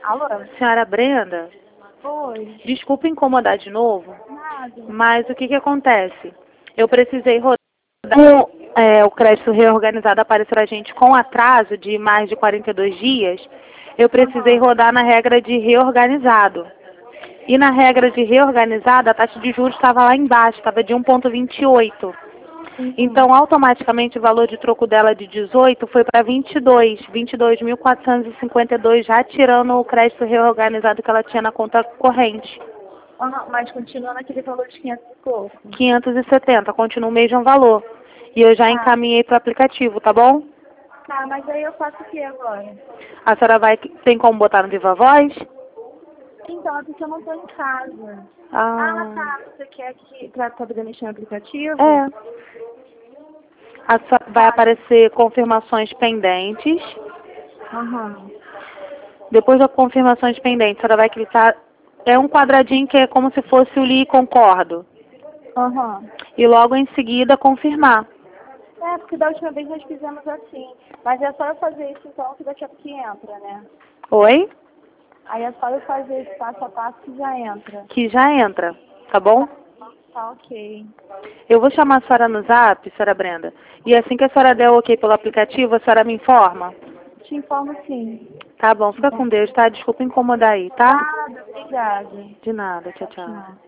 Alô? Senhora Brenda, Oi. desculpa incomodar de novo, Nada. mas o que acontece? Eu precisei rodar o crédito reorganizado apareceu para a gente com atraso de mais de 42 dias, eu precisei rodar na regra de reorganizado. E na regra de reorganizado, a taxa de juros estava lá embaixo, estava de 1,28. Então, automaticamente, o valor de troco dela de 18 foi para 22.452, já tirando o crédito reorganizado que ela tinha na conta corrente. Mas continua naquele valor de 500 e pouco. 570, continua o mesmo valor. E eu já encaminhei para o aplicativo, tá bom? Tá, mas aí eu faço o que agora? A senhora tem como botar no Viva Voz? Então, é porque eu não tô em casa. Ah, Você quer que pra poder mexer no aplicativo? é. Vai aparecer confirmações pendentes. Aham. Depois das confirmações pendentes, a senhora vai clicar. É um quadradinho que é como se fosse o li e concordo. Aham. E logo em seguida confirmar. É, porque da última vez nós fizemos assim. Mas é só eu fazer isso então que daqui a pouco entra, né? Oi? Aí é só eu fazer esse passo a passo que já entra. Que já entra, tá bom? Tá ok. Eu vou chamar a senhora no zap, senhora Brenda. E assim que a senhora der o ok pelo aplicativo, a senhora me informa? Te informo sim. Tá bom, fica com Deus, tá? Desculpa incomodar aí, tá? Nada, obrigada. De nada, tchau, tchau. Tchau.